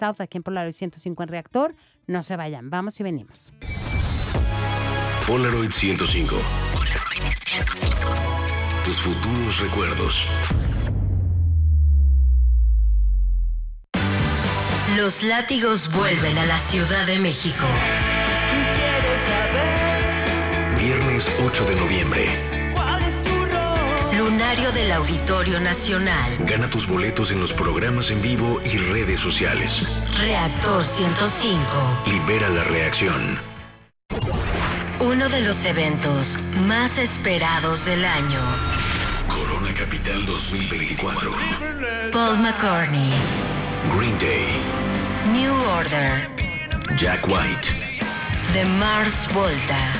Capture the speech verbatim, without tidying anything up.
South, aquí en Polaroid ciento cinco en Reactor. No se vayan, vamos y venimos. Polaroid ciento cinco. Polaroid ciento cinco. Tus futuros recuerdos. Los látigos vuelven a la Ciudad de México. Viernes ocho de noviembre. Lunario del Auditorio Nacional. Gana tus boletos en los programas en vivo y redes sociales. Reactor ciento cinco. Libera la reacción. Uno de los eventos más esperados del año. Corona Capital dos mil veinticuatro. Paul McCartney. Green Day. New Order. Jack White. The Mars Volta.